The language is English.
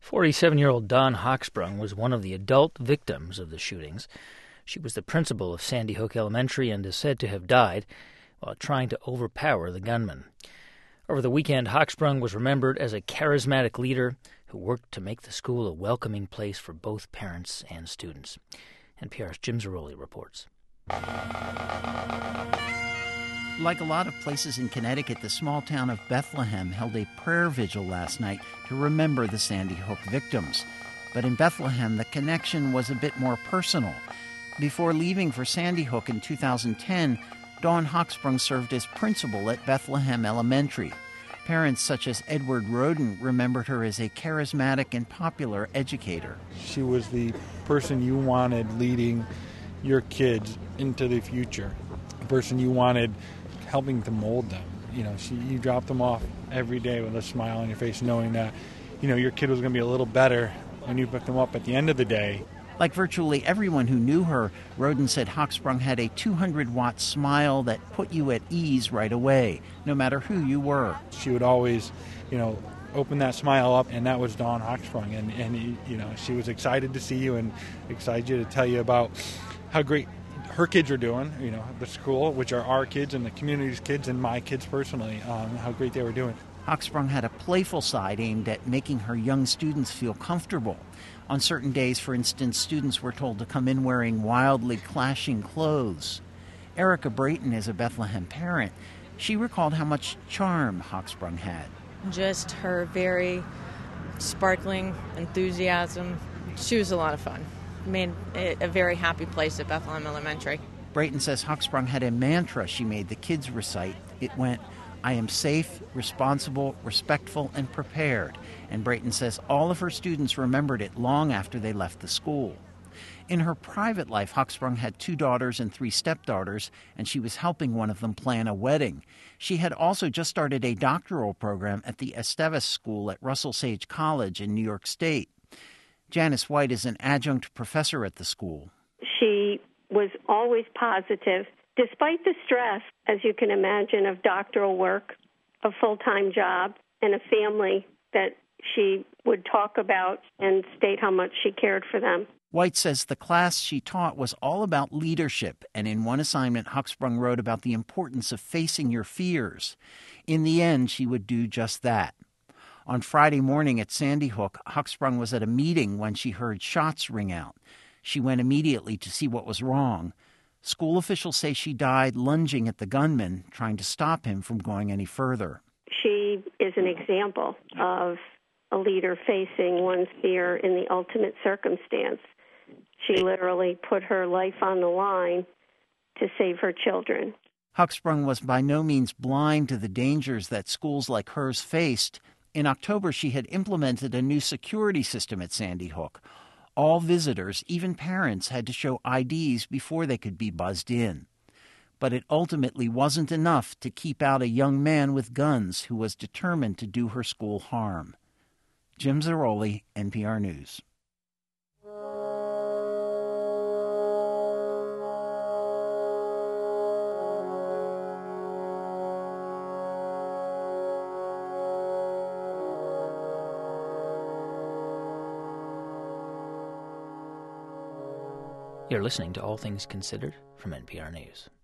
47-year-old Dawn Hochsprung was one of the adult victims of the shootings. She was the principal of Sandy Hook Elementary and is said to have died while trying to overpower the gunman. Over the weekend, Hochsprung was remembered as a charismatic leader who worked to make the school a welcoming place for both parents and students. NPR's Jim Zarroli reports. Like a lot of places in Connecticut, the small town of Bethlehem held a prayer vigil last night to remember the Sandy Hook victims. But in Bethlehem, the connection was a bit more personal. Before leaving for Sandy Hook in 2010, Dawn Hochsprung served as principal at Bethlehem Elementary. Parents such as Edward Roden remembered her as a charismatic and popular educator. She was the person you wanted leading your kids into the future, the person you wanted helping to mold them. You dropped them off every day with a smile on your face, knowing that, your kid was going to be a little better when you picked them up at the end of the day. Like virtually everyone who knew her, Roden said Hochsprung had a 200-watt smile that put you at ease right away, no matter who you were. She would always, open that smile up, and that was Dawn Hochsprung. And she was excited to see you and excited to tell you about how great her kids are doing, the school, which are our kids and the community's kids and my kids personally, how great they were doing. Hochsprung had a playful side aimed at making her young students feel comfortable. On certain days, for instance, students were told to come in wearing wildly clashing clothes. Erica Brayton is a Bethlehem parent. She recalled how much charm Hochsprung had. Just her very sparkling enthusiasm. She was a lot of fun. Made it a very happy place at Bethlehem Elementary. Brayton says Hochsprung had a mantra she made the kids recite. It went, "I am safe, responsible, respectful, and prepared." And Brayton says all of her students remembered it long after they left the school. In her private life, Hochsprung had 2 daughters and 3 stepdaughters, and she was helping one of them plan a wedding. She had also just started a doctoral program at the Estevez School at Russell Sage College in New York State. Janice White is an adjunct professor at the school. She was always positive, despite the stress, as you can imagine, of doctoral work, a full-time job, and a family that she would talk about and state how much she cared for them. White says the class she taught was all about leadership, and in one assignment, Hochsprung wrote about the importance of facing your fears. In the end, she would do just that. On Friday morning at Sandy Hook, Hochsprung was at a meeting when she heard shots ring out. She went immediately to see what was wrong. School officials say she died lunging at the gunman, trying to stop him from going any further. She is an example of a leader facing one's fear in the ultimate circumstance. She literally put her life on the line to save her children. Hochsprung was by no means blind to the dangers that schools like hers faced. In October, she had implemented a new security system at Sandy Hook. All visitors, even parents, had to show IDs before they could be buzzed in. But it ultimately wasn't enough to keep out a young man with guns who was determined to do her school harm. Jim Zarroli, NPR News. You're listening to All Things Considered from NPR News.